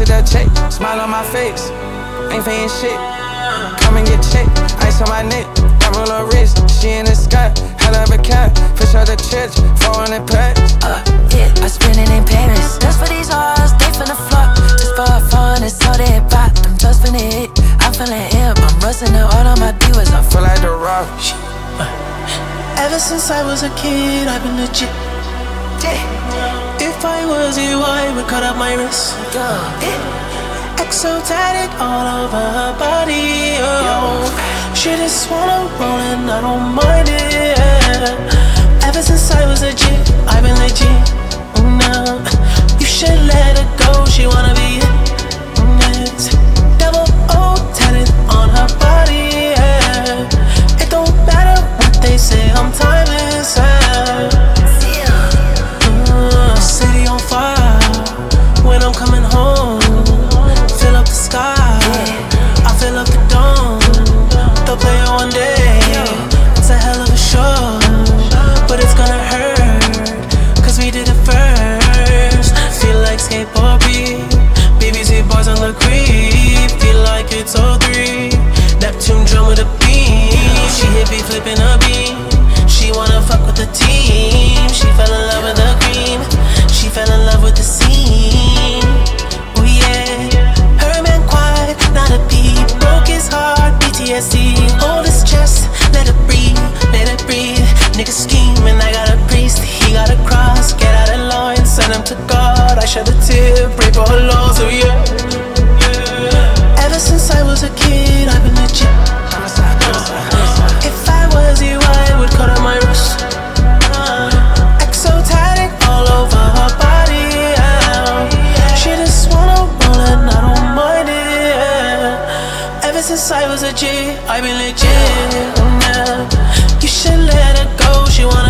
to that check, smile on my face. Ain't paying shit. Come and get checked, ice on my neck, diamond on wrist. She in the sky, hell of a cat. Fish out the church, 400 packs. Yeah, I spend it in Paris. Just for these hoes, they finna flop. Just for fun, it's all they bought. Them just finna hit. I'm feeling hip, I'm rusting the all of my divas. I Feel like the rock. Ever since I was a kid, I've been legit. If I was you, I would cut up my wrist. XO tatted all over her body. Oh, she just wanna roll and I don't mind it. Ever since I was a G, I've been legit. No, you should let her go. She wanna be it. Double O tatted on her body. It don't matter what they say, I'm timeless. City on fire when I'm coming home. Fill up the sky, I fill up the dome. They'll play it one day. It's a hell of a show, but it's gonna hurt, cause we did it first. Feel like skateboard beat, BBC boys on the creep. Feel like it's 03, Neptune drum with a beam. She hit me flipping a beam. She wanna fuck with the team. She fell in love with the cream. She fell in love with the scene. Oh yeah. Her man quiet, not a beat. Broke his heart, PTSD. Hold his chest, let it breathe, let it breathe. Nigga scheming, I got a priest. He got a cross, get out of line, send him to God. I shed a tear, pray for her loss, oh yeah. Ever since I was a kid, I've been legit. If I was you, I would cut on my wrist. XO tatted all over her body. She just wanna roll and I don't mind it. Ever since I was a G, I've been legit. You should let her go. She wanna